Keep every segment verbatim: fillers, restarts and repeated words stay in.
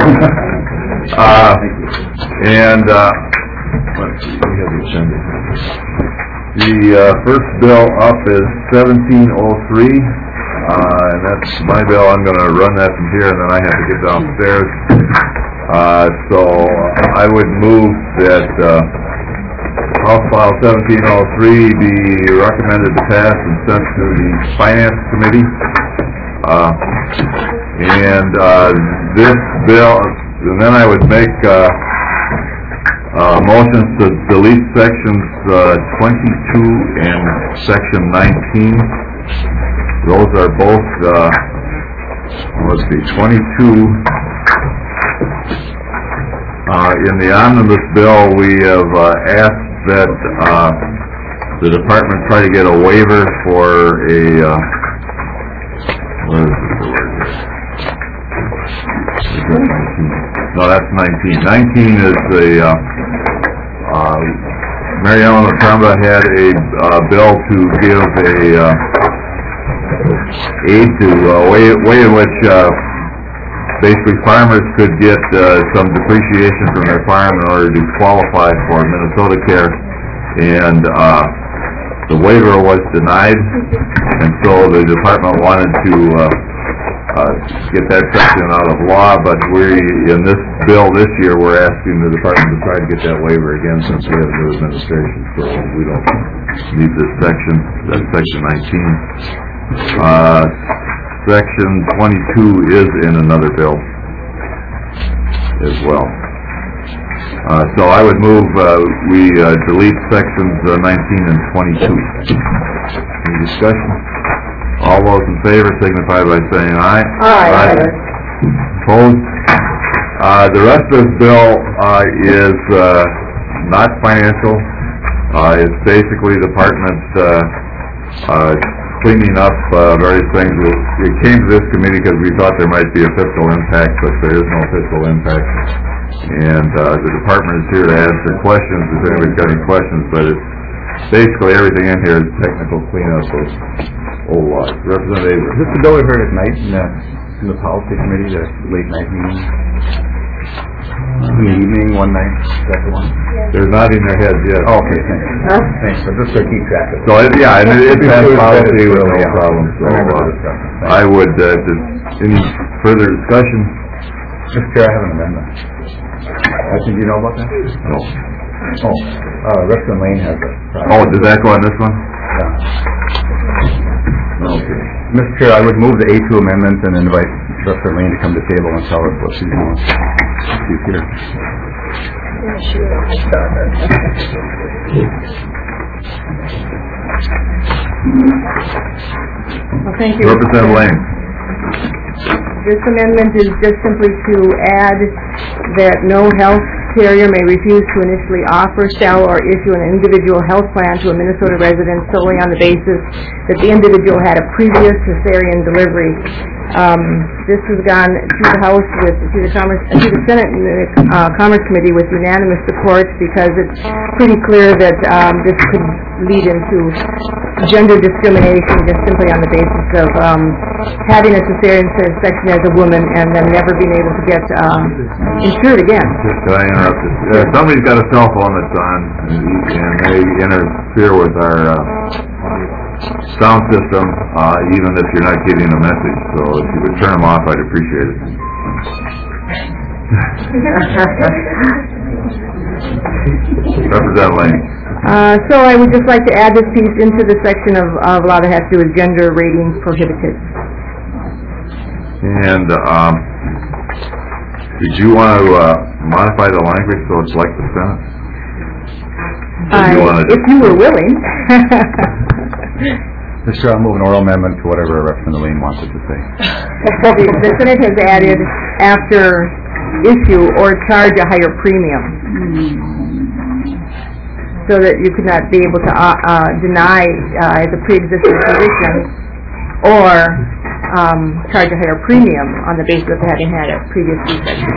uh, and uh, let's see, we have the agenda. The uh, first bill up is seventeen oh three, uh, and that's my bill. I'm going to run that from here, and then I have to get downstairs. Uh, so I would move that uh, House File seventeen oh three be recommended to pass and sent to the Finance Committee. Uh, and uh, this bill, and then I would make uh, uh, motions to delete sections uh, twenty-two and section nineteen. Those are both, uh, let's see, twenty-two. Uh, in the omnibus bill, we have uh, asked that uh, the department try to get a waiver for a, uh, what is the word here? No, that's nineteen. nineteen is the, uh, uh, Mary Ellen LaCramba had a uh, bill to give a uh, aid to a uh, way, way in which uh, basically farmers could get uh, some depreciation from their farm in order to qualify for Minnesota Care, and uh, the waiver was denied, and so the department wanted to uh, uh, get that section out of law, but we, in this bill this year, we're asking the department to try to get that waiver again since we have a new administration, so we don't need this section. That's section nineteen. Uh, Section twenty-two is in another bill as well. Uh, so I would move uh, we uh, delete sections uh, nineteen and twenty-two. Any discussion? All those in favor signify by saying aye. Aye. Aye. Opposed? Uh, the rest of this bill uh, is uh, not financial. Uh, it's basically department uh, uh, cleaning up uh, various things. It came to this committee because we thought there might be a fiscal impact, but there is no fiscal impact. And uh, the department is here to answer questions if anybody's got any questions, but it's basically everything in here is technical cleanup of old laws. Representative Avery. Is this the bill we heard at night in the, in the policy committee, the late night meeting? In the evening, one night? Is that the one? They're nodding their heads, yes. Oh, okay, thanks. Huh? Thanks, but just to keep track of it. So, it, yeah, and it, it passed policy with no yeah. problem. So, uh, I would, uh, does any further discussion? Mister Chair, I have an amendment. I think you know about that? No. Oh, uh, Representative Lane has it. Oh, does that go on this one? Yeah. Okay. Mister Chair, I would move the A two amendment and invite Representative Lane to come to the table and tell us what she's doing. She's here. Well, thank you. Representative Lane. This amendment is just simply to add that no health carrier may refuse to initially offer, sell, or issue an individual health plan to a Minnesota resident solely on the basis that the individual had a previous cesarean delivery. Um, this has gone to the House with to the Commerce uh, to the Senate uh, Commerce Committee with unanimous support because it's pretty clear that um, this could lead into gender discrimination just simply on the basis of um, having a cesarean section as a woman and then never being able to get um, insured again. Can I interrupt you? Uh, somebody's got a cell phone that's on, and they interfere with our uh, sound system, uh, even if you're not getting a message. So if you would turn them off, I'd appreciate it. Representative Lane. Uh, so I would just like to add this piece into the section of, of law that has to do with gender ratings prohibited. And um, did you want to uh, modify the language so it's like the Senate? Uh, you if you were willing. Mister Chair, I'll move an oral amendment to whatever Representative Lane wants it to say. the, the Senate has added after issue or charge a higher premium, so that you could not be able to uh, uh, deny uh, as a pre-existing condition or um, charge a higher premium on the basis of having had a previous C-section.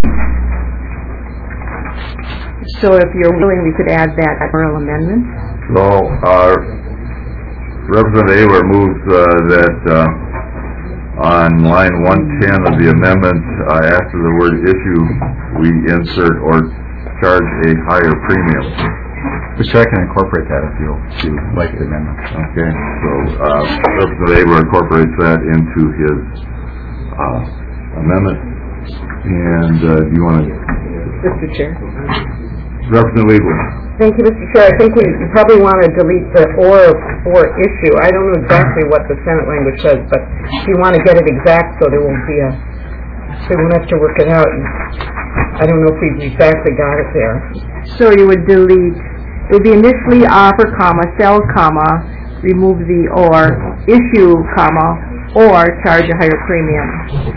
So if you're willing, we could add that oral amendment. So, uh, Representative Awer moves uh, that uh, On line one ten of the amendment, uh, after the word issue, we insert or charge a higher premium. Mister I can incorporate that if you if you like the amendment. Okay, so uh, Representative Abler incorporates that into his uh, amendment. And uh, do you want to... Mister Chair. Representative Abler. Thank you, Mister Chair. I think we probably want to delete the or for issue. I don't know exactly what the Senate language says, but if you want to get it exact so there won't be a, they won't have to work it out. I don't know if we've exactly got it there. So you would delete, it would be initially offer, comma, sell, comma, remove the or, issue, comma, or charge a higher premium.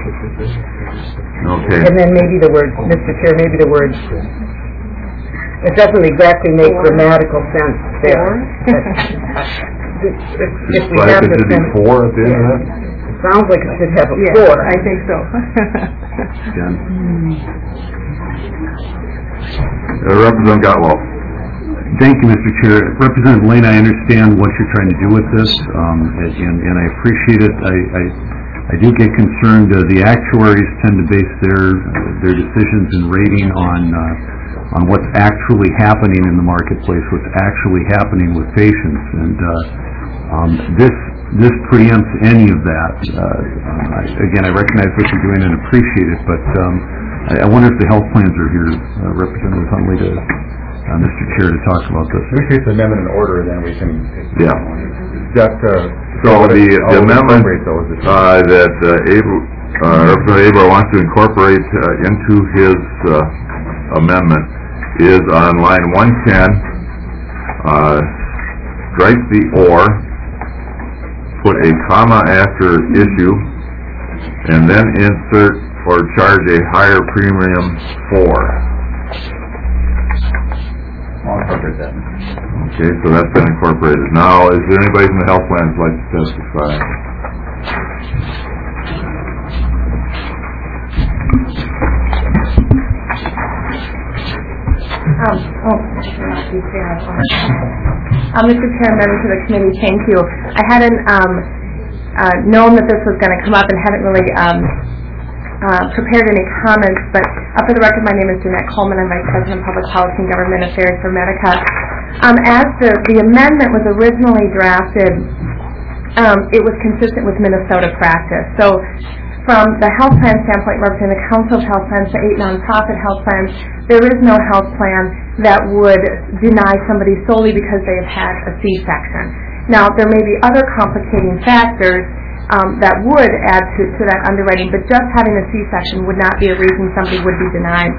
Okay. And then maybe the word, Mister Chair, maybe the word, it doesn't exactly make grammatical sense there. if, if we Like have it the should be sentence, four at the end of that? sounds like it should have a Yes, four. I think so. Jen? Uh, Representative Gottwald. Thank you, Mister Chair. Representative Lane, I understand what you're trying to do with this, um, and, and I appreciate it. I, I, I do get concerned. Uh, the actuaries tend to base their their decisions and rating on uh, on what's actually happening in the marketplace, what's actually happening with patients, and uh, um, this this preempts any of that. Uh, um, I, again, I recognize what you're doing and appreciate it, but um, I, I wonder if the health plans are here, uh, Representative Huntley, to Uh, Mister Chair, to talk about this. If we keep the amendment in order, then we can... Yeah. That, uh, So the, I'll the amendment incorporate those if you- uh, that uh, Abel, uh, Representative Abler wants to incorporate uh, into his uh, amendment is on line one ten, uh, strike the or, put a comma after issue, and then insert or charge a higher premium for. I'll incorporate that. Okay, so that's been incorporated. Now, is there anybody from the health plans who'd like to testify? Um, oh, uh, Mister Chair, members of the committee, thank you. I hadn't um, uh, known that this was going to come up and hadn't really um, uh, prepared any comments, but uh, for the record, my name is Jeanette Coleman. I'm Vice President of Public Policy and Government Affairs for Medica. Um, as the, the amendment was originally drafted, um, it was consistent with Minnesota practice. So from the health plan standpoint, representing the Council of Health Plans, the eight nonprofit health plans, there is no health plan that would deny somebody solely because they have had a C-section. Now, there may be other complicating factors um, that would add to, to that underwriting, but just having a C-section would not be a reason somebody would be denied.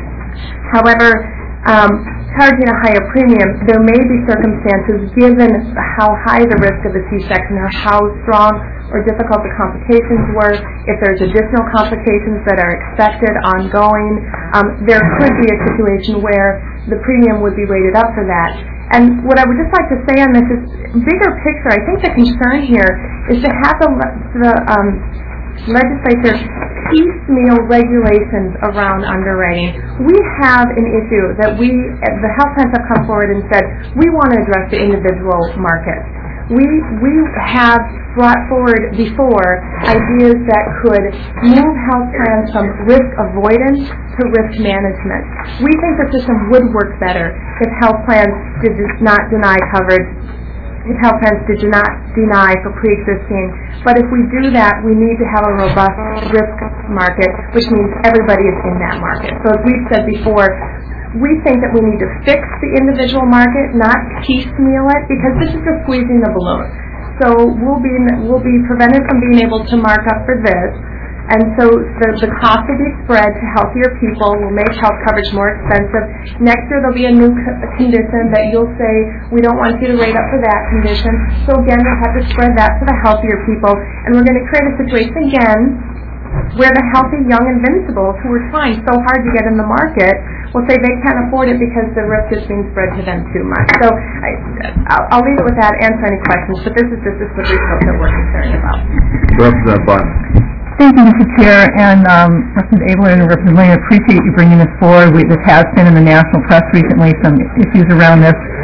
However, um, charging a higher premium, there may be circumstances, given how high the risk of a C-section or how strong or difficult the complications were, if there's additional complications that are expected, ongoing, um, there could be a situation where the premium would be rated up for that. And what I would just like to say on this is, bigger picture, I think the concern here is to have the, the um, legislature piecemeal regulations around underwriting. We have an issue that we, the health plans have come forward and said, we want to address the individual market. We, we have brought forward before ideas that could move health plans from risk avoidance to risk management. We think the system would work better if health plans did not deny coverage, if health plans did not deny for pre-existing. But if we do that, we need to have a robust risk market, which means everybody is in that market. So as we've said before, we think that we need to fix the individual market, not piecemeal it, because this is just squeezing the balloon. So we'll be we'll be prevented from being able to mark up for this, and so the, the cost will be spread to healthier people. Will make health coverage more expensive. Next year there'll be a new co- condition that you'll say we don't want you to rate up for that condition. So again, we'll have to spread that to the healthier people, and we're going to create a situation again where the healthy, young invincibles who are trying so hard to get in the market will say they can't afford it because the risk is being spread to them too much. So I, I'll, I'll leave it with that, answer any questions, but this is just a slippery slope that we're concerned about. Representative Button. Thank you, Mister Chair, and um, Representative Abler and Representative Lane, I appreciate you bringing this forward. We, this has been in the national press recently, some issues around this.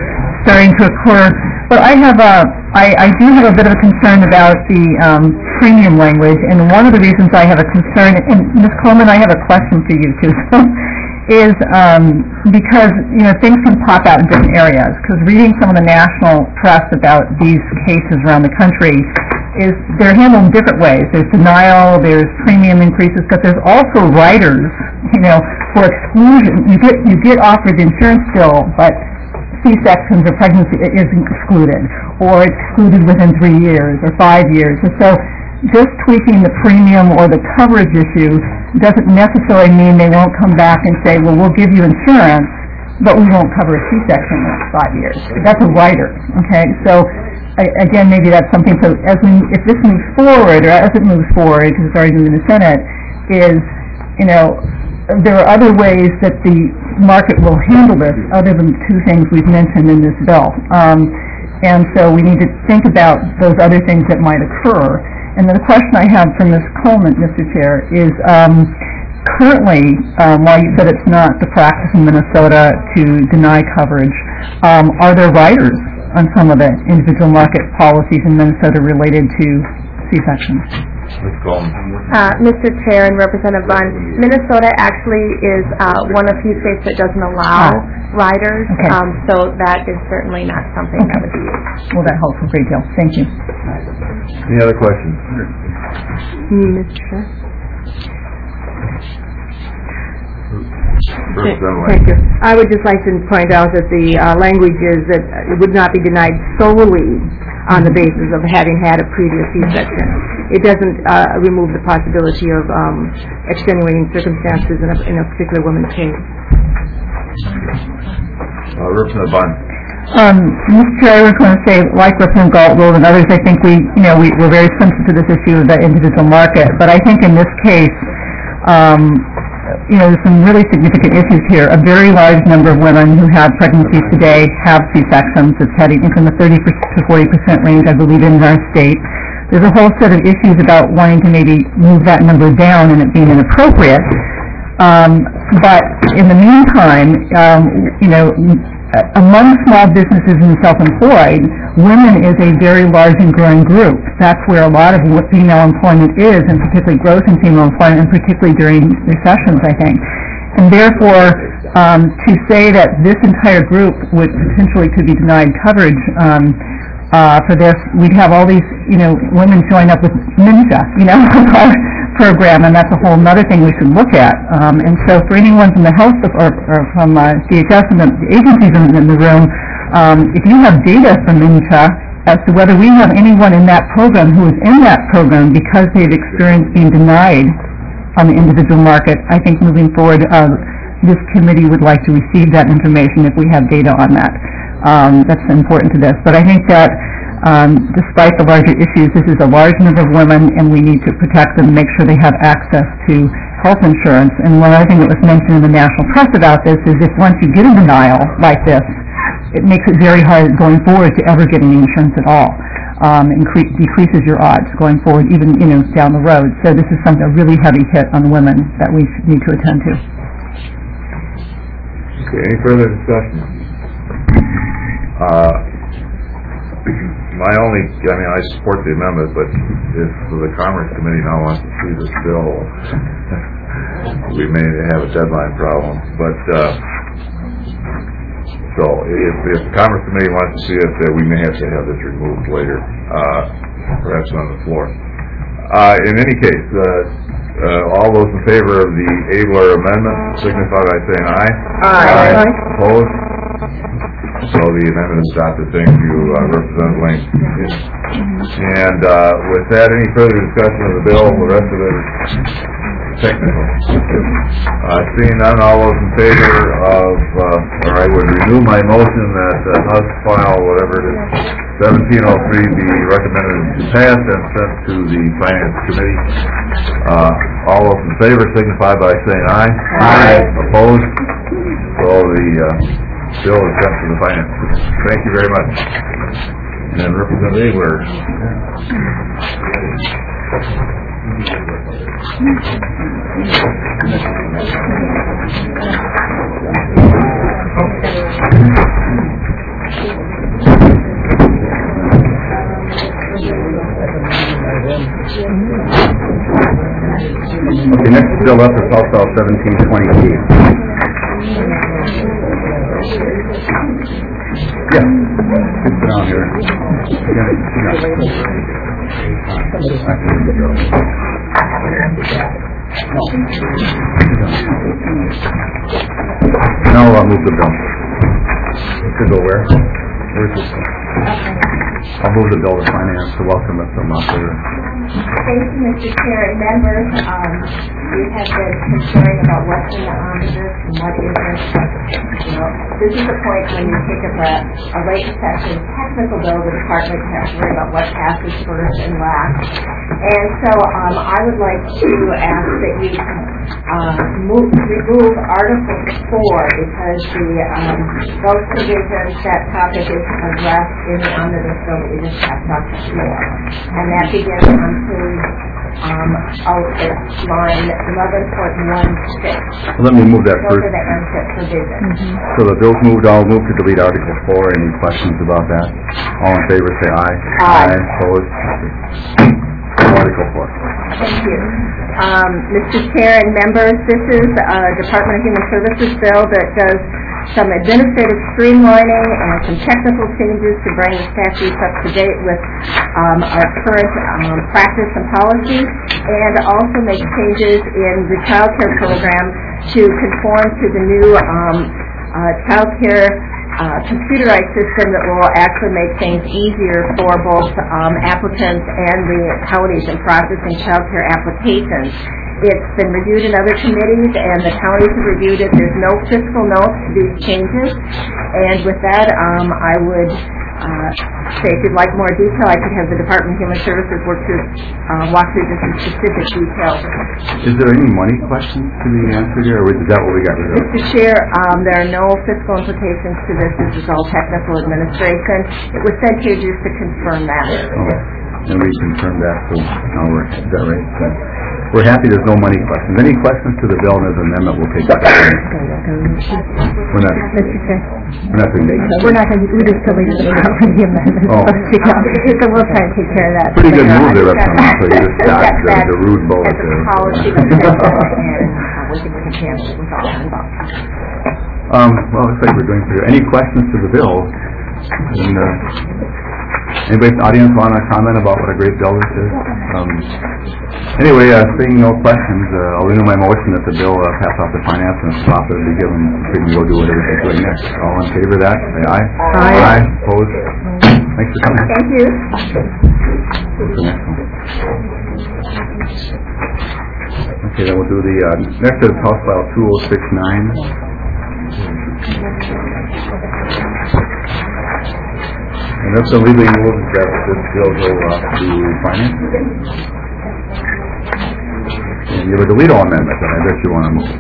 starting to occur. But I have a, I, I do have a bit of a concern about the um, premium language, and one of the reasons I have a concern, and Miz Coleman, I have a question for you too, so, is um, because, you know, things can pop out in different areas, because reading some of the national press about these cases around the country is they're handled in different ways. There's denial, there's premium increases, but there's also riders, you know, for exclusion. You get, you get offered the insurance bill, but C-sections or pregnancy is excluded, or it's excluded within three years or five years. And so just tweaking the premium or the coverage issue doesn't necessarily mean they won't come back and say, well, we'll give you insurance, but we won't cover a C-section in the next five years. That's a rider, okay? So, I, again, maybe that's something, so as we, if this moves forward, or as it moves forward, because it's already moving in the Senate, is, you know, there are other ways that the market will handle this other than the two things we've mentioned in this bill. Um, and so we need to think about those other things that might occur. And the question I have for Miz Coleman, Mister Chair, is um, currently, um, while you said it's not the practice in Minnesota to deny coverage, um, are there riders on some of the individual market policies in Minnesota related to C-sections? Miz Coleman. Uh, Mister Chair and Representative Bunn, Minnesota actually is uh, one of few states that doesn't allow Ah. riders, Okay. um, so that is certainly not something that would be used. Well, that helps a great deal. Thank you. Any other questions? Mister Chair? Representative Thank Lane. you. I would just like to point out that the uh, language is that it would not be denied solely on the basis of having had a previous C-section. It doesn't uh, remove the possibility of um, extenuating circumstances in a, in a particular woman's case. Uh, Representative Bunn. Um, Mister Chair, I was going to say, like Representative Galtwold and others, I think we, you know, we, we're very sensitive to this issue of the individual market. But I think in this case, um, you know, there's some really significant issues here. A very large number of women who have pregnancies today have C-sections. It's heading from the thirty to forty percent range, I believe, in our state. There's a whole set of issues about wanting to maybe move that number down and it being inappropriate. Um, but in the meantime, um, you know, among small businesses and self-employed, women is a very large and growing group. That's where a lot of female employment is, and particularly growth in female employment, and particularly during recessions, I think. And therefore, um, to say that this entire group would potentially could be denied coverage um, uh, for this, we'd have all these, you know, women showing up with MNSHA, you know, our program, and that's a whole other thing we should look at. Um, and so for anyone from the health or, or from uh, D H S and the agencies in, in the room, um, if you have data from MNSHA as to whether we have anyone in that program who is in that program because they've experienced being denied on the individual market, I think moving forward, uh, this committee would like to receive that information if we have data on that. Um, that's important to this. But I think that um, despite the larger issues, this is a large number of women, and we need to protect them and make sure they have access to health insurance. And one other thing that was mentioned in the national press about this is if once you get a denial like this, it makes it very hard going forward to ever get any insurance at all. Um, incre- decreases your odds going forward, even, you know, down the road. So this is something, a really heavy hit on women that we need to attend to. Okay, any further discussion? Uh, my only, I mean, I support the amendment, but if the Commerce Committee now wants to see this bill, we may have a deadline problem. But, uh, so if, if the Commerce Committee wants to see it, uh, we may have to have this removed later, uh, perhaps on the floor. Uh, in any case, uh, uh, all those in favor of the Abler amendment signify by saying aye. Aye. Aye. Opposed? So the amendment is adopted. Thank you, uh, Representative Lane. And uh, with that, any further discussion of the bill? The rest of it is technical. Uh, seeing none, all those in favor of, uh, or I would renew my motion that uh, House File, whatever it is, seventeen oh three be recommended to pass and sent to the Finance Committee. Uh, all those in favor signify by saying aye. Aye. Opposed? So the uh, bill is sent to the Finance Committee. Thank you very much. And Representative Abler. held up is House Bill seventeen twenty P. Yeah, sit down here. Yeah, now I'll move the bill. To go where? Where's this one? I'll move the bill to finance to welcome us from up there. Thank you, Mister Chair and members. Um, we have been concerned about what's in the omnibus and what isn't. You know, this is the point when you take up a, a late session technical bill, the department has to worry about what passes first and last. And so um, I would like to ask that you uh, move, remove Article four because the um, those provisions, that topic is addressed in the omnibus bill that we just passed off the floor. And that begins on page um, oh, it's line eleven point one six. Let me move that Those first. are the M T I P provisions. So the bill's moved. I'll move to delete Article four. Any questions about that? All in favor, say aye. Aye. Opposed? Article four. Thank you. Um, Mister Chair and members, this is a Department of Human Services bill that does some administrative streamlining and some technical changes to bring the statutes up to date with um, our current um, practice and policy, and also make changes in the child care program to conform to the new um, uh, child care uh, computerized system that will actually make things easier for both um, applicants and the counties in processing child care applications. It's been reviewed in other committees, and the counties have reviewed it. There's no fiscal notes to these changes. And with that, um, I would uh, say if you'd like more detail, I could have the Department of Human Services work through, uh, walk through just some specific details. Is there any money questions to be answered here, or is that what we got rid of? Mister Chair, um, there are no fiscal implications to this. This is all technical administration. It was sent here just to confirm that. Oh, and we confirmed that, so now we're, is that right? So we're happy there's no money questions. Any questions to the bill and as amendment, we'll take that. We're not, Mister Chair, we're not doing that. we're not going to, we just deleted the amendment. Oh. So we'll try to take care of that. Pretty good move there, That's- Representative. So you just got that's- the, that's- the rude bullet As a there. policy decision, and uh, we can, we can handle it with all involved. Um, well, looks like we're doing pretty good. Any questions to the bill? And, uh, anybody in the audience want to comment about what a great bill this is? Um, anyway, uh, seeing no questions, uh, I'll renew my motion that the bill uh, pass off to finance and stop it be given so we can go do whatever we're doing next. All in favor of that, say aye. Aye. Aye. Opposed? Thanks for coming. Thank you. What's the next one? Okay, then we'll do the, uh, next is House File two oh six nine. And that's the legally moved that this bill go uh, to finance. And you have a delete all amendment, and I bet you want to move.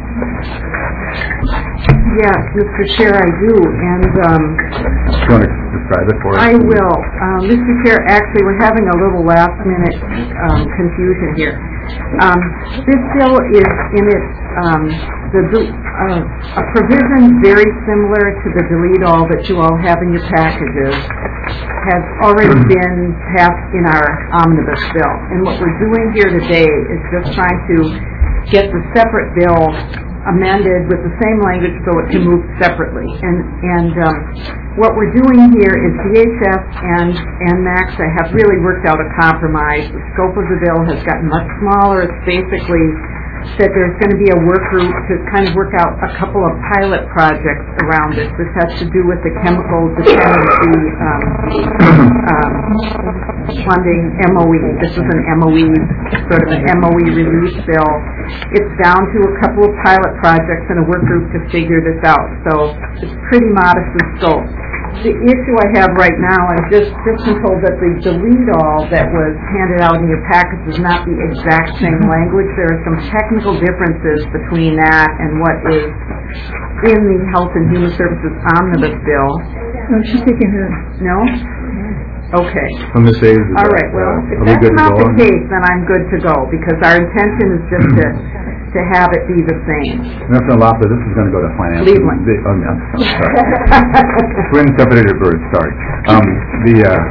Yes, Mister Chair, I do, and um, Do you want to describe it for us? I will. Um, Mister Chair, actually, we're having a little last-minute um, confusion here. Um, this bill is in its um, the uh, a provision very similar to the delete all that you all have in your packages has already been passed in our omnibus bill. And what we're doing here today is just trying to get the separate bill amended with the same language so it can move separately. And and um, what we're doing here is D H S and and MAXA have really worked out a compromise. The scope of the bill has gotten much smaller. It's basically that there's going to be a work group to kind of work out a couple of pilot projects around this. This has to do with the chemical dependency um, um, funding M O E. This is an M O E, sort of an M O E release bill. It's down to a couple of pilot projects and a work group to figure this out. So it's pretty modest in scope. The issue I have right now, I'm just, just been told that the delete all that was handed out in your package is not the exact same language. There are some technical differences between that and what is in the Health and Human Services Omnibus Bill. No, she's taking her. No? Okay. From this age, is All that, right, well, uh, if are we that's good to not go? the case, then I'm good to go, because our intention is just to, to have it be the same. Representative Lopez, this is going to go to finance. Cleveland. The, oh, no, sorry. Twin separated birds, sorry. Um, the, uh,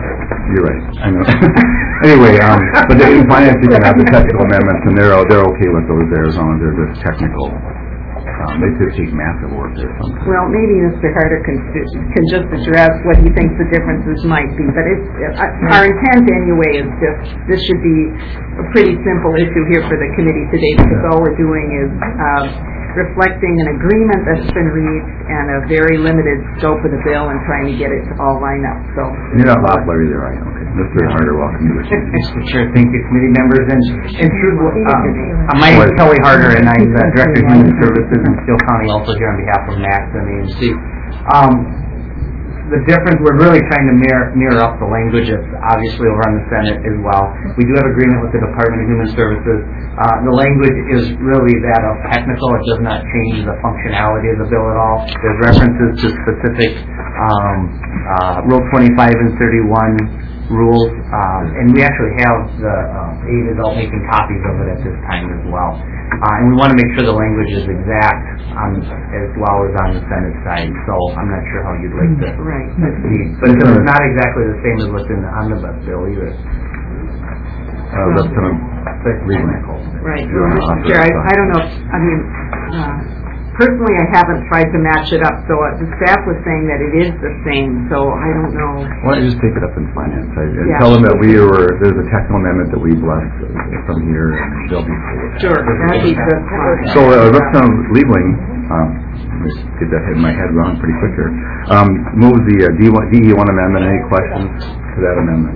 You're right, I know. Anyway, um, but in finance, you can have the technical amendments, and they're, they're okay with those there as long as they're just technical. Um, they could take massive work or something. Well, maybe Mister Harder can, can just address what he thinks the differences might be, but it's, uh, our intent anyway is just, this should be a pretty simple issue here for the committee today, because all we're doing is, uh, reflecting an agreement that's been reached and a very limited scope of the bill and trying to get it to all line up, so. And you're not loud, Larry, there, right? Okay. Mister Harder, welcome to the committee. Sure, thank you, committee members, and, and true, um, my name is Kelly Harder, and I'm the Director of Human Services in Steele County, also here on behalf of Max and A M C. Um, the difference, we're really trying to mirror, mirror up the language that's obviously over on the Senate as well. We do have agreement with the Department of Human Services. Uh, the language is really that of technical. It does not change the functionality of the bill at all. There's references to specific um, uh, Rule twenty-five and thirty-one rules, um, and we actually have the uh, eight adult making copies of it at this time as well. Uh, and we want to make sure the language is exact on, as well as on the Senate side, so I'm not sure how you'd like to Right. proceed. But it's not exactly the same as what's in the omnibus bill either. Uh, Representative Lieberman. Right. Well, Mister Chair, I, I don't know, if, I mean, uh, personally, I haven't tried to match it up, so uh, the staff was saying that it is the same, so I don't know. Why don't you just take it up in finance? I, and Yeah. tell them that we were, there's a technical amendment that we blessed from here, and they'll be cool. Sure, that'd be just fine. So, uh, Representative Liebling, um, let's get that head, my head round pretty quick here, um, moves the uh, D E one amendment. Any questions to that amendment?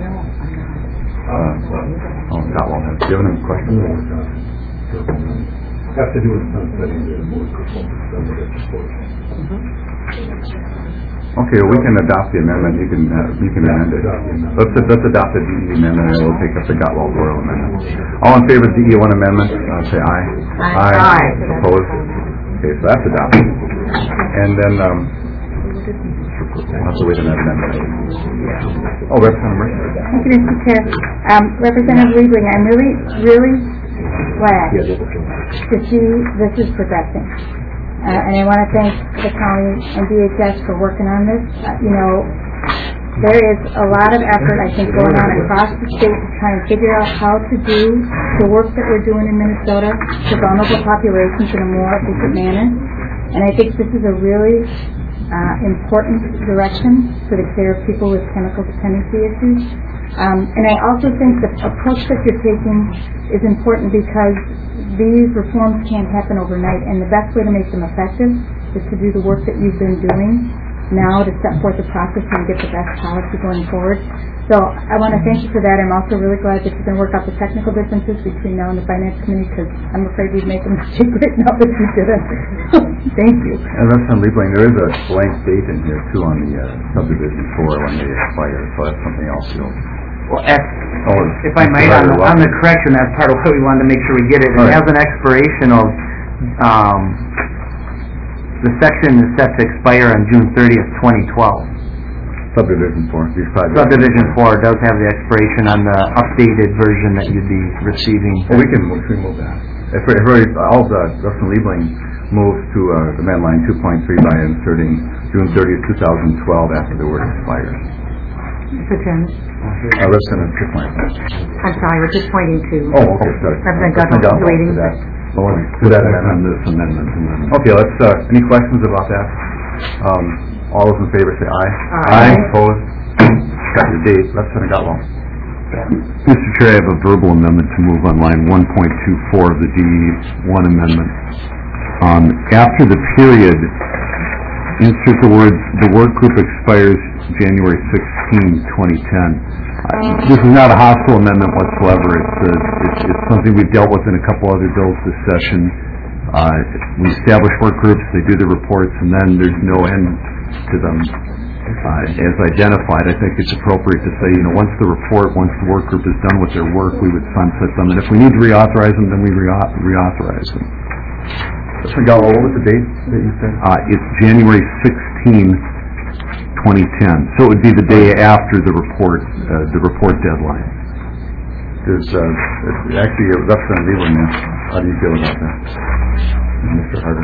Uh, oh, Scott Wall, do you have any questions? Have to do with sunsetting the board performance. Okay, well, we can adopt the amendment. You can, uh, you can amend it. Let's, let's adopt the D E amendment, and we'll take up the Gotwald Royal amendment. All in favor of the D E one amendment, uh, say aye. Aye. Aye. Opposed? Okay, so that's adopted. And then, um, we'll have to wait on that amendment. Oh, Representative Murphy. Thank you, Mister Chair. Um, Representative Liebling, I'm really, really glad to see this is progressing. Uh, and I want to thank the county and D H S for working on this. Uh, you know, there is a lot of effort, I think, going on across the state to try and figure out how to do the work that we're doing in Minnesota to vulnerable populations in a more efficient manner. And I think this is a really uh, important direction for the care of people with chemical dependency issues. Um, and I also think the approach that you're taking is important because these reforms can't happen overnight, and the best way to make them effective is to do the work that you've been doing now to set forth the process and get the best policy going forward. So I want to thank you for that. I'm also really glad that you can work out the technical differences between now and the Finance Committee, because I'm afraid we'd make a mistake right now if we didn't. Thank you. And Representative Liebling, there is a blank date in here, too, on the uh, subdivision four when they expire, so that's something else you'll... Well, ex- Oh, if I might, on the, on the correction, that's part of why we wanted to make sure we get it. It Right. has an expiration of, um, the section is set to expire on June thirtieth, twenty twelve. Subdivision four, these five... Subdivision four does have the expiration on the updated version that you'd be receiving. Well, we can, we can move that. If, if we, all the, Representative Liebling moves to, uh, amend line two point three by inserting June thirtieth, two thousand twelve after the word expires. Mister Chairman, Uh, Representative Chipman. I'm sorry, we're just pointing to Oh, okay, sorry. Representative Gutman Gutman, waiting. To that, well, to that amendment. This amendment, amendment. Okay, let's, uh, any questions about that? Um, all those in favor say aye. Aye. Opposed? Got your date, Representative Gotwald. Mister Chair, I have a verbal amendment to move on line one point two four of the D E one amendment. Um, after the period, insert the words, the work group expires January sixteenth, twenty ten. Uh, this is not a hostile amendment whatsoever. It's, uh, it's, it's something we've dealt with in a couple other bills this session. Uh, we establish work groups, they do the reports, and then there's no end to them. Uh, as identified, I think it's appropriate to say, you know, once the report, once the work group is done with their work, we would sunset them. And if we need to reauthorize them, then we reau- reauthorize them. Mister Gotwald, what was the date that you said? Uh, it's January sixteenth, twenty ten. So it would be the day after the report, uh, the report deadline. There's, uh, it's actually, uh, Representative Liebling, uh, how do you feel about that? Mister Harder.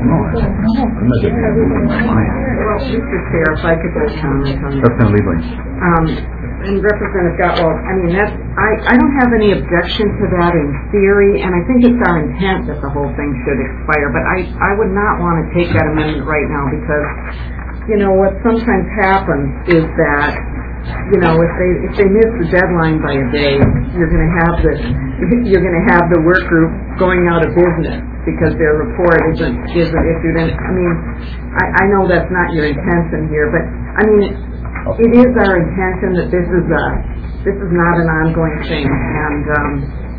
I'm not getting my mind. Well, Mister Chair, if I could just comment on that. Representative Liebling. Um, and Representative Gotwald, I mean, that's, I, I don't have any objection to that in theory, and I think it's our intent that the whole thing should expire, but I, I would not want to take that amendment right now because, you know, what sometimes happens is that, you know, if they, if they miss the deadline by a day, you're gonna have the, you're gonna have the work group going out of business because their report isn't, isn't issued, and, I mean, I, I know that's not your intention here, but, I mean, it, it is our intention that this is a, this is not an ongoing thing, and, um,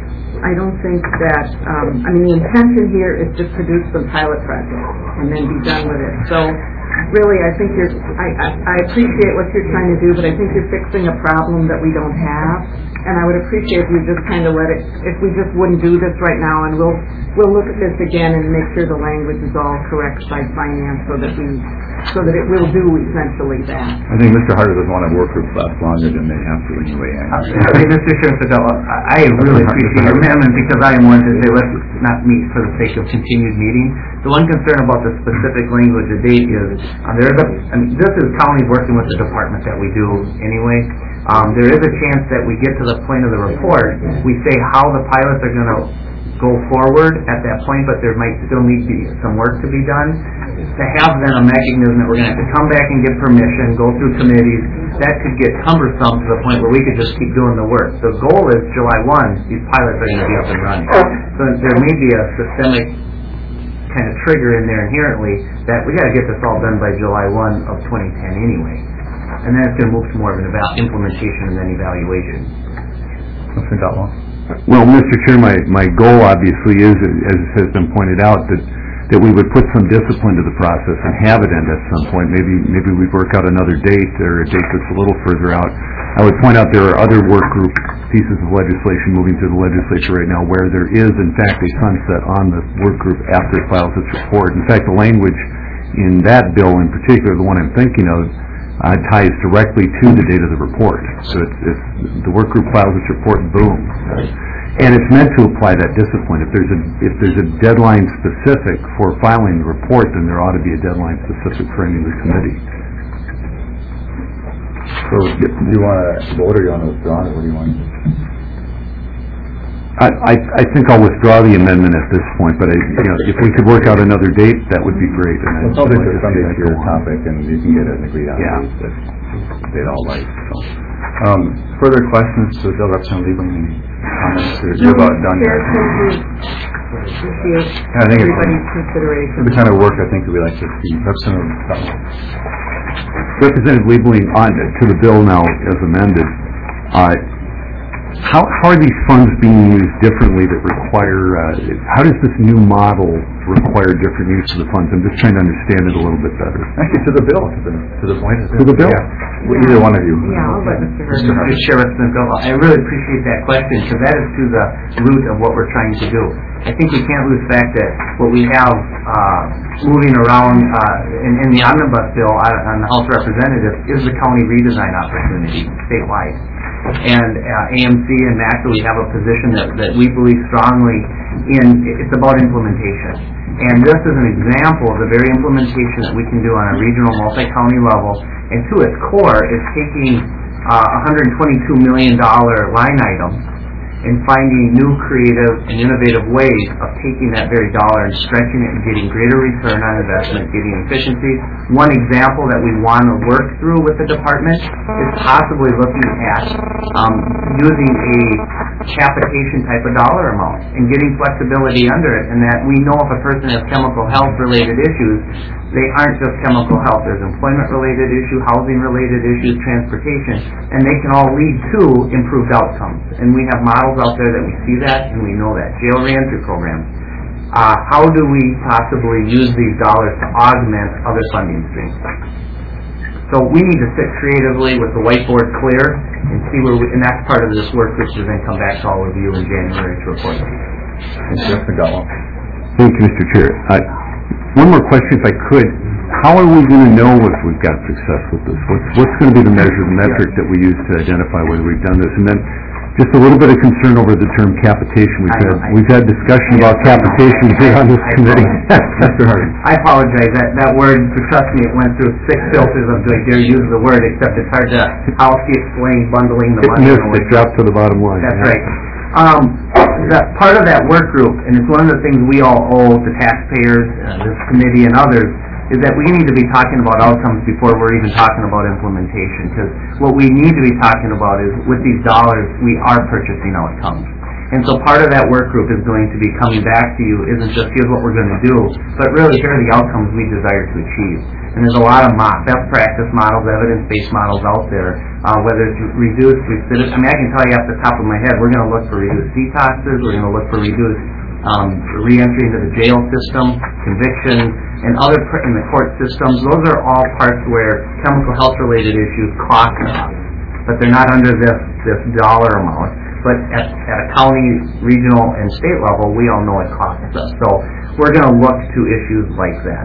I don't think that, um, I mean, the intention here is to produce some pilot projects and then be done with it, so, really, I think you're, I, I, I appreciate what you're trying to do, but I think you're fixing a problem that we don't have, and I would appreciate if you just kind of let it, if we just wouldn't do this right now, and we'll, we'll look at this again and make sure the language is all correct by finance so that we, so that it will do essentially that. I think Mister Harder doesn't want to work groups last longer than they have to anyway. I mean, Mister Chairman, I really appreciate your amendment because I am one to say let's not meet for the sake of continued meeting. The one concern about the specific language of date is uh, there is a, and this is county working with the department that we do anyway. Um, there is a chance that we get to the point of the report, we say how the pilots are going to go forward at that point, but there might still need to be some work to be done. To have then a mechanism that we're going to have to come back and get permission, go through committees, that could get cumbersome to the point where we could just keep doing the work. The goal is July first, these pilots are going to be up and running. So there may be a systemic kind of trigger in there inherently that we got to get this all done by July first of twenty ten anyway. And then it's going to move to more of an eval- implementation and then evaluation. Mister Gotwald. Well, Mister Chair, my, my goal obviously is, as has been pointed out, that, that we would put some discipline to the process and have it end at some point. Maybe, maybe we work out another date or a date that's a little further out. I would point out there are other work group pieces of legislation moving through the legislature right now where there is, in fact, a sunset on the work group after it files its report. In fact, the language in that bill in particular, the one I'm thinking of, uh, ties directly to the date of the report. So it's, it's, the work group files its report, boom. And it's meant to apply that discipline. If there's a if there's a deadline specific for filing the report, then there ought to be a deadline specific for any of the committee. So, do you want to vote or do you want to withdraw it? What do you want? I, I, I think I'll withdraw the amendment at this point, but I, you know, if we could work out another date, that would be great. And Well, it's like Sunday to your topic, and you can get it agreed on. Yeah. That they'd all like. So. Um, further questions to the bill, Representative Liebling? Any comments? Or you're about done Chair, here. thank you. Appreciate Yeah, I think it's everybody's consideration. the kind of work I think that we like to see. Representative Gotwald. Representative Liebling, on to the bill now as amended. Uh, How, how are these funds being used differently that require, uh, how does this new model require different use of the funds? I'm just trying to understand it a little bit better. Actually, to the bill, to the, to the point. To the bill? Yeah. Well, either one of you. Yeah, I'll let Mister Mister Harder. Mister Chairman, I really appreciate that question because that is to the root of what we're trying to do. I think we can't lose fact that what we have uh, moving around uh, in, in the omnibus bill uh, on the House of Representatives is the county redesign opportunity statewide. And uh, A M C and M A C, we have a position that, that we believe strongly in. It's about implementation. And this is an example of the very implementation that we can do on a regional multi-county level. And to its core is taking uh, one hundred twenty-two million dollars line item and finding new creative and innovative ways of taking that very dollar and stretching it and getting greater return on investment, getting efficiencies. One example that we want to work through with the department is possibly looking at um, using a capitation type of dollar amount and getting flexibility under it, and that we know if a person has chemical health related issues, they aren't just chemical health. There's employment-related issues, housing-related issues, transportation, and they can all lead to improved outcomes. And we have models out there that we see that, and we know that. Jail reentry programs. Uh, how do we possibly use these dollars to augment other funding streams? So we need to sit creatively with the whiteboard clear and see where we, and that's part of this work, which will then come back to all of you in January to report. Mister Gotwald. Thank you, Mister Chair. Uh, one more question, if I could. How are we going to know if we've got success with this? What's, what's going to be the measure, the metric that we use to identify whether we've done this? And then, just a little bit of concern over the term capitation. We've I had, know, I- we've had discussion about capitation here on this I- I committee. Mister Hardy. I apologize, that, that word, trust me, it went through six filters of do I dare use the word, except it's hard to, how else do you explain bundling the It money? missed, and it dropped to the bottom line. That's right. Um, that, part of that work group, and it's one of the things we all owe to taxpayers, uh, this committee and others, is that we need to be talking about outcomes before we're even talking about implementation, because what we need to be talking about is, with these dollars, we are purchasing outcomes. And so part of that work group is going to be coming back to you, isn't just here's what we're going to do, but really here are the outcomes we desire to achieve. And there's a lot of mo- best practice models, evidence-based models out there, uh, whether it's reduced recidivist. I mean, I can tell you off the top of my head, we're going to look for reduced detoxes, we're going to look for reduced um, re-entry into the jail system, conviction, and other pr- in the court systems. Those are all parts where chemical health-related issues cost us, but they're not under this this dollar amount. But at, at a county, regional, and state level, we all know it costs us. So we're going to look to issues like that.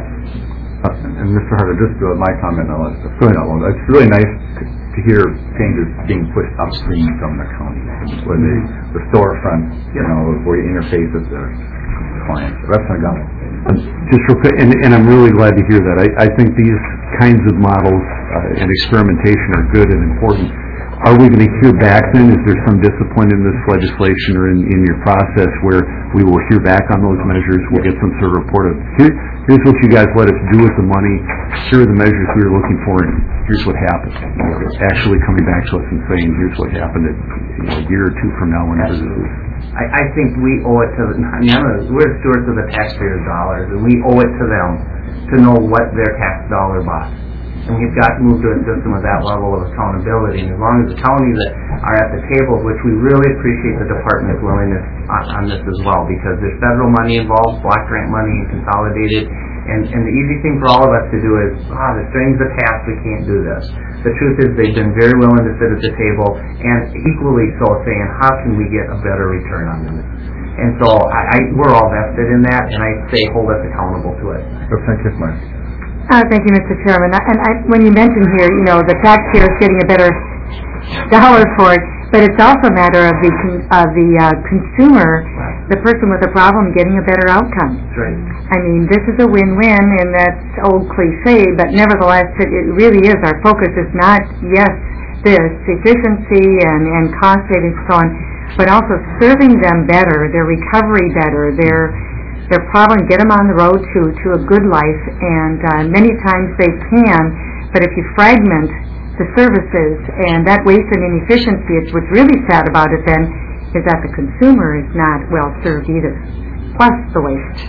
Uh, And Mister Harder, just uh, my comment on it, filling out loans. It's really nice to, to hear changes being pushed upstream from the county, where the, the storefront, you know, where you interface with the clients. That's my comment. Just real quick, and, and I'm really glad to hear that. I, I think these kinds of models uh, and experimentation are good and important. Are we going to hear back then? Is there some discipline in this legislation or in, in your process where we will hear back on those measures? We'll get some sort of report of, Here, here's what you guys let us do with the money, here are the measures we were looking for, and here's what happened. You know, actually coming back to us and saying, here's what happened at, you know, a year or two from now, whenever this is. I, I think we owe it to the, I mean, I'm a, we're stewards of the taxpayers' dollars, and we owe it to them to know what their tax dollar bought. And we've got to move to a system of that level of accountability. And as long as the counties that are at the table, which we really appreciate the department's willingness on, on this as well, because there's federal money involved, block grant money, and consolidated. And, and the easy thing for all of us to do is, ah, the strings attached, we can't do this. The truth is they've been very willing to sit at the table, and equally so saying, how can we get a better return on this? And so I, I, we're all vested in that, and I say hold us accountable to it. Representative Kiffmeyer. Uh, thank you, Mister Chairman. And I, when you mentioned here, you know, the taxpayer is getting a better dollar for it, but it's also a matter of the con- of the uh, consumer, the person with a problem, getting a better outcome. That's right. I mean, this is a win-win, and that's old cliche, but nevertheless, it, it really is. Our focus is not, yes, this, efficiency and, and cost savings and so on, but also serving them better, their recovery better, their their problem, get them on the road to, to a good life, and uh, many times they can, but if you fragment the services and that waste and inefficiency, it's what's really sad about it then, is that the consumer is not well served either, plus the waste.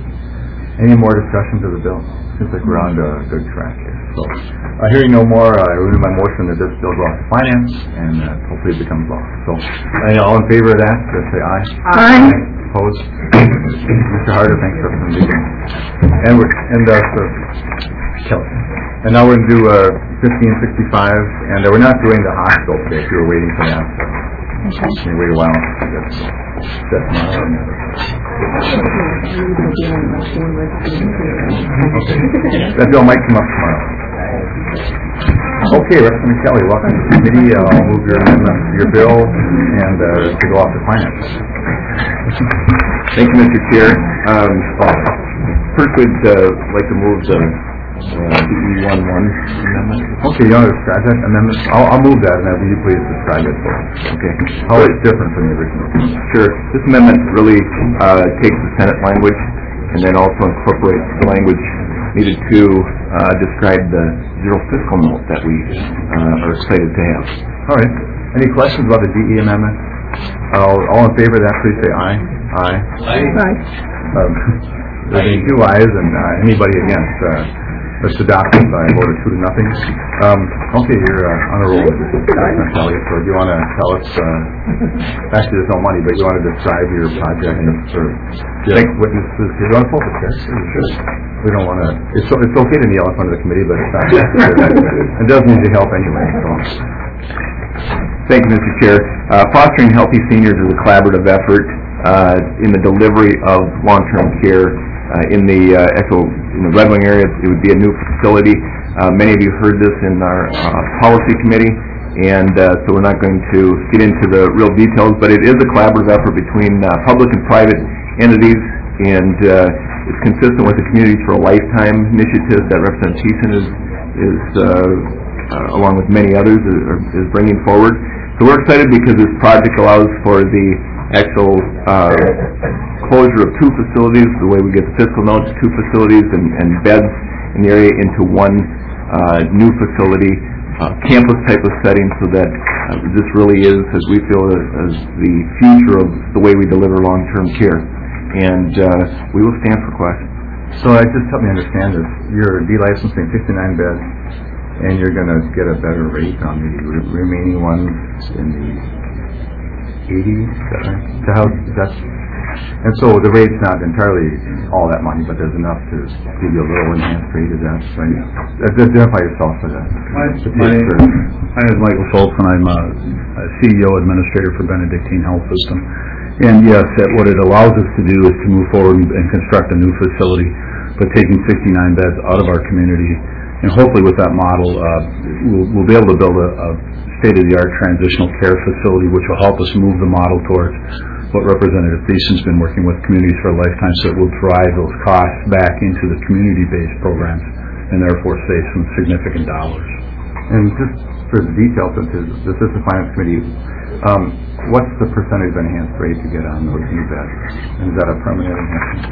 Any more discussions of the bill? Seems like we're on a good track here. So, uh, hearing no more, uh, I renew my motion that this bill go off to finance and uh, hopefully it becomes law. So, uh, all in favor of that, just say aye. Aye. Opposed? Mister Harder, thanks for the meeting. And we're, and uh, so, Kelly. And now we're going to do uh, fifteen sixty-five, and uh, we're not doing the hospital today. If you were waiting for that, so okay. Can you wait a while? That's, that's not our matter. Okay. That bill might come up tomorrow. Okay, Representative Kelly, welcome to the committee. Uh, I'll move your amendment to your bill and uh, to go off to finance. Thank you, Mister Chair. Um, first, we'd uh, like to move the uh, D E eleven amendment. Okay, you want to describe that amendment? I'll, I'll move that, and then will you please describe it for us? Okay. How it's different from the original? Sure. This amendment really uh, takes the Senate language and then also incorporates the language needed to uh, describe the zero fiscal note that we uh, are excited to have. All right. Any questions about the D E amendment? All, all in favor of that, please say aye. Aye. Aye. Um, there being two ayes and uh, anybody against, uh, let's adopt it by a vote of two to nothing. Um, okay, you're uh, on a roll. Kelly, so do you want to tell us, uh, actually there's no money, but you want to describe your project and sort of get witnesses? You want to focus there? Sure. We don't want to, it's, it's okay to kneel in front of the committee, but it's not necessary. It does need your help anyway, so. Thank you, Mister Chair. Uh, fostering healthy seniors is a collaborative effort uh, in the delivery of long-term care uh, in the uh, Echo, in the Red Wing area. It would be a new facility. Uh, many of you heard this in our uh, policy committee, and uh, so we're not going to get into the real details, but it is a collaborative effort between uh, public and private entities, and uh, it's consistent with the Communities for a Lifetime initiative that Representative Thiessen is, is uh, uh, along with many others, is, is bringing forward. So we're excited because this project allows for the actual uh, closure of two facilities, the way we get the fiscal notes, two facilities and, and beds in the area into one uh, new facility, uh, campus type of setting, so that uh, this really is, as we feel, as the future of the way we deliver long-term care. And uh, we will stand for questions. So I just help me understand this. You're delicensing fifty-nine beds, and you're going to get a better rate on the re- remaining ones in the eighties. Is that right? So how, that's, and so the rate's not entirely all that money, but there's enough to give you a little enhanced rate. Is that right? Identify yourself for that. My, my, name, my name is Michael Schultz, and I'm a, a C E O administrator for Benedictine Health System. And yes, that what it allows us to do is to move forward and, and construct a new facility, but taking sixty-nine beds out of our community. And hopefully with that model, uh, we'll, we'll be able to build a, a state-of-the-art transitional care facility, which will help us move the model towards what Representative Thiessen's been working with Communities for a Lifetime, so it will drive those costs back into the community-based programs and therefore save some significant dollars. And just for the details, since the System Finance Committee, um, what's the percentage of enhanced rate to get on those new beds? And is that a permanent enhancement?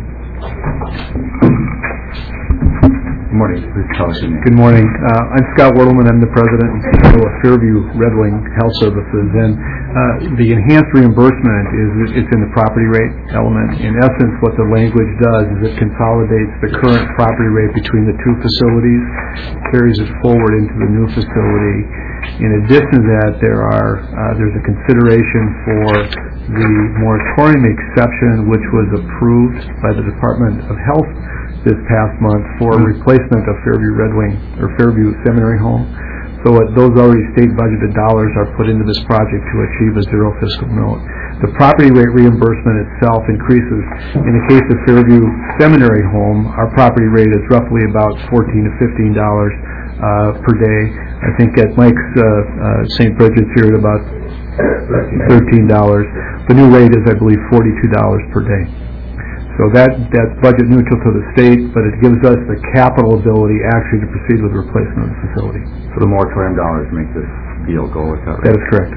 Good morning. Please tell us your name. Good morning. Uh, I'm Scott Wertelman. I'm the president and C E O of Fairview Red Wing Health Services. And uh, the enhanced reimbursement is it's in the property rate element. In essence, what the language does is it consolidates the current property rate between the two facilities, carries it forward into the new facility. In addition to that, there are uh, there's a consideration for the moratorium exception, which was approved by the Department of Health this past month for replacement of Fairview Red Wing or Fairview Seminary Home. So uh, those already state budgeted dollars are put into this project to achieve a zero fiscal note. The property rate reimbursement itself increases. In the case of Fairview Seminary Home, our property rate is roughly about fourteen to fifteen dollars uh, per day. I think at Mike's uh, uh, Saint Bridget's here at about thirteen dollars. The new rate is, I believe, forty-two dollars per day. So that that's budget neutral to the state, but it gives us the capital ability actually to proceed with the replacement of the facility. So the moratorium dollars make this deal go, is that right? That is correct.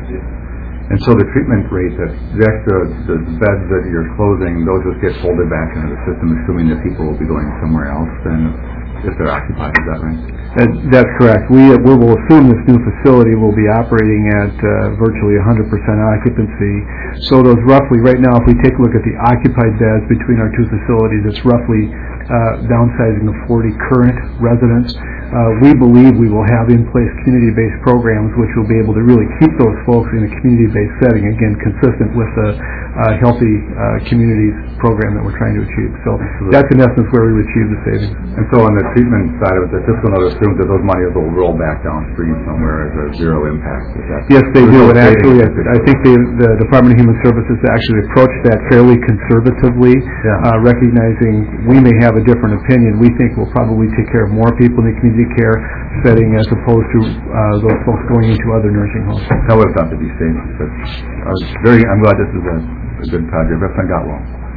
And so the treatment rate, that the extra the beds that you're closing, those just get folded back into the system, assuming that people will be going somewhere else then if they're occupied, is that right? That, that's correct. We, uh, we will assume this new facility will be operating at uh, virtually one hundred percent occupancy. So those roughly, right now, if we take a look at the occupied beds between our two facilities, it's roughly uh, downsizing of forty current residents. Uh, we believe we will have in place community-based programs which will be able to really keep those folks in a community-based setting, again, consistent with the uh, healthy uh, communities program that we're trying to achieve. So that's in essence where we would achieve the savings. And so on the treatment side of it, the fiscal note assumes that those monies will roll back downstream somewhere as a zero impact. Is that yes, they do. And actually, I, I think they, the Department of Human Services actually approached that fairly conservatively, yeah. uh, recognizing we may have a different opinion. We think we'll probably take care of more people in the community care setting as opposed to uh, those folks going into other nursing homes. That would have to be savings. But I was very, I'm glad this is a, a good project. Representative Gotwell.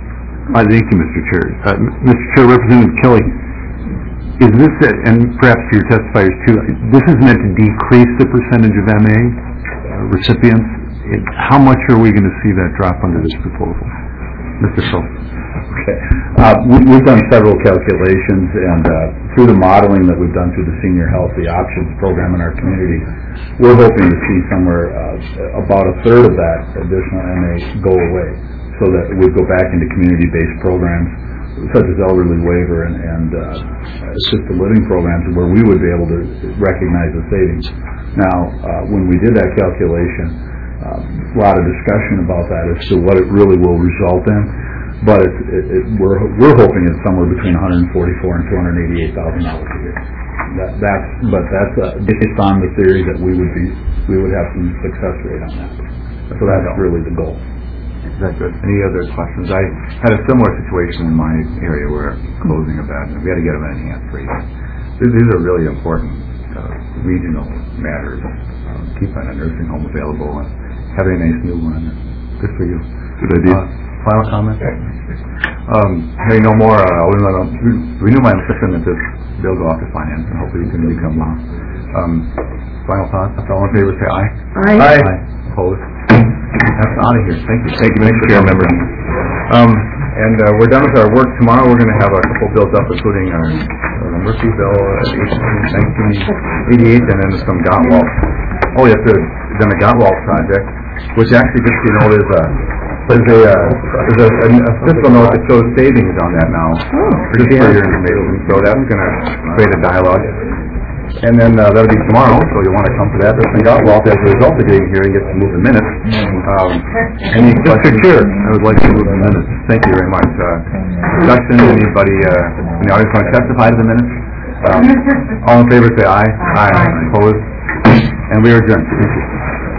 Uh, thank you, Mister Chair. Uh, Mister Chair, Representative Kelly, is this, a, and perhaps to your testifiers too, this is meant to decrease the percentage of M A uh, recipients. It, how much are we going to see that drop under this proposal? Mister Schultz. Okay. Uh, we, we've done several calculations, and uh, through the modeling that we've done through the Senior Health, the Options program in our community, we're hoping to see somewhere uh, about a third of that additional M A go away, so that we go back into community-based programs such as elderly waiver and, and uh, assisted living programs, where we would be able to recognize the savings. Now, uh, when we did that calculation, uh, a lot of discussion about that as to what it really will result in. But it's, it, it, we're we're hoping it's somewhere between one hundred forty-four and two hundred eighty-eight thousand dollars a year. That, that's but that's uh, based on the theory that we would be we would have some success rate on that. So that's really the goal. Is that good? Any other questions? I had a similar situation in my area where closing a bed, and we had to get them an enhanced rate. These are really important uh, regional matters. Uh, keep a nursing home available and having a nice new one. Good for you. Good idea. Uh, Final comment? Um, Hearing no more, uh, I'll re- renew my petition that this bill go off to finance, and hopefully it can become law. Um, Final thoughts? All in favor, say aye. Aye. Aye. Opposed? That's out of here. Thank you. Thank you, Mister Chair, members. Um, and uh, we're done with our work. Tomorrow we're going to have a couple bills up, including our, our Murphy bill, uh, nineteen eighty-eight, and then some Gottwald. Oh, yes, the, then the Gottwald project, which actually, just so you know, there's a there's a uh, there's a, a, a fiscal note that shows savings on that now. Just for your information. So that's going to create a dialogue. And then uh, that'll be tomorrow, so you want to come to that. There's some Gottwald as a result of getting here and get to move the minutes. Um, any questions? Sure. I would like to move the minutes. Thank you very much. Uh, discussion? Anybody uh, in the audience want to testify to the minutes? Um, all in favor, say aye. Aye. Opposed? And we are adjourned. Thank you.